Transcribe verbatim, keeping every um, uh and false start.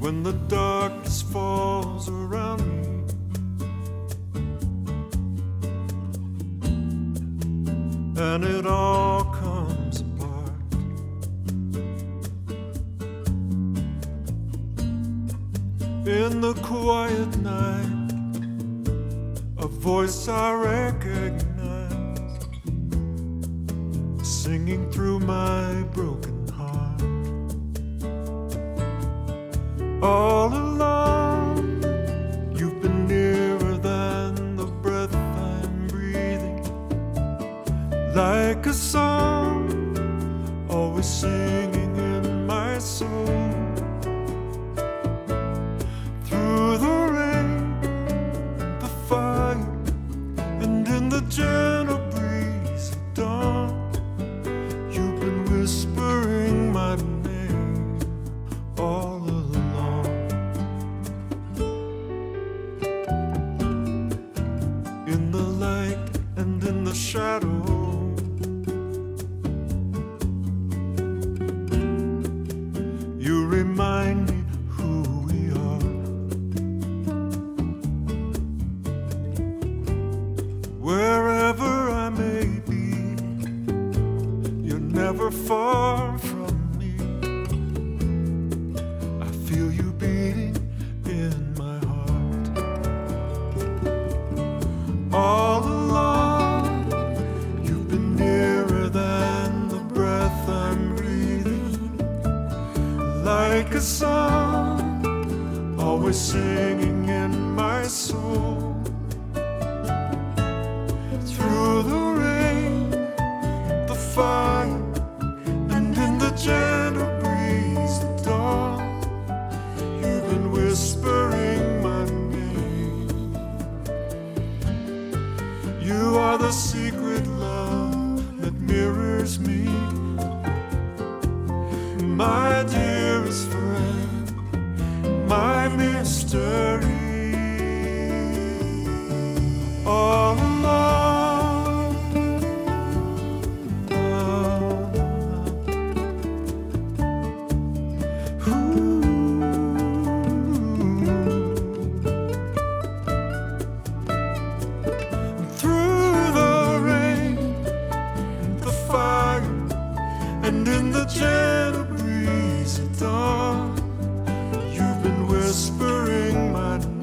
when the darkness falls around me. And it all comes apart. In the quiet night, a voice I recognize, singing through my broken heart. All along, you've been nearer than the breath I'm breathing, like a song, always singing in my soul. Through the rain, the fire, and in the gentle breeze of dawn, you've been whispering my name all along. In the light and in the shadow, you remind me who we are. Wherever I may be, you're never far from me. I feel you beating in my heart. All along, you've been nearer than the breath I'm breathing, like a song, always singing in my soul. Through the rain, the fire, and in the gentle breeze of dawn, you've been whispering my name. You are the secret love that mirrors me, my dearest friend, my mystery. All along, ooh, through the rain, the fire, and in the gentle breeze of dawn, you've been whispering my name.